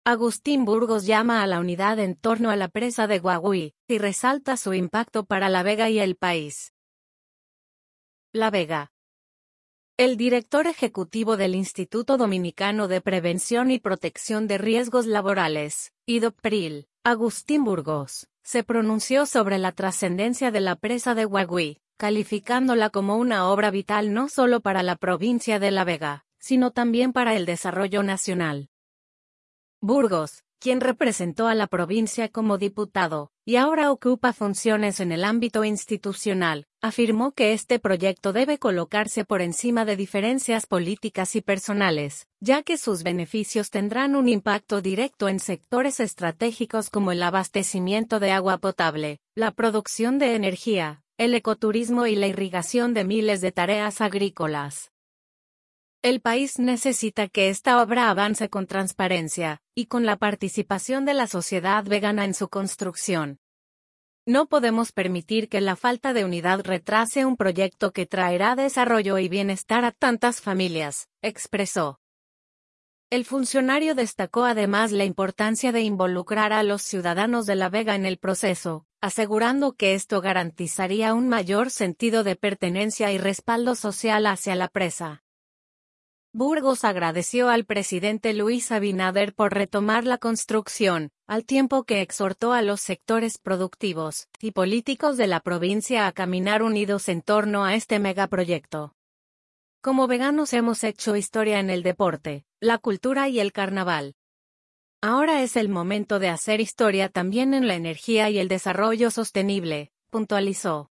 Agustín Burgos llama a la unidad en torno a la presa de Guagüí, y resalta su impacto para La Vega y el país. La Vega. El director ejecutivo del Instituto Dominicano de Prevención y Protección de Riesgos Laborales, IDOPRIL, Agustín Burgos, se pronunció sobre la trascendencia de la presa de Guagüí, calificándola como una obra vital no solo para la provincia de La Vega, sino también para el desarrollo nacional. Burgos, quien representó a la provincia como diputado, y ahora ocupa funciones en el ámbito institucional, afirmó que este proyecto debe colocarse por encima de diferencias políticas y personales, ya que sus beneficios tendrán un impacto directo en sectores estratégicos como el abastecimiento de agua potable, la producción de energía, el ecoturismo y la irrigación de miles de tareas agrícolas. El país necesita que esta obra avance con transparencia, y con la participación de la sociedad vegana en su construcción. No podemos permitir que la falta de unidad retrase un proyecto que traerá desarrollo y bienestar a tantas familias, expresó. El funcionario destacó además la importancia de involucrar a los ciudadanos de La Vega en el proceso, asegurando que esto garantizaría un mayor sentido de pertenencia y respaldo social hacia la presa. Burgos agradeció al presidente Luis Abinader por retomar la construcción, al tiempo que exhortó a los sectores productivos y políticos de la provincia a caminar unidos en torno a este megaproyecto. Como veganos hemos hecho historia en el deporte, la cultura y el carnaval. Ahora es el momento de hacer historia también en la energía y el desarrollo sostenible, puntualizó.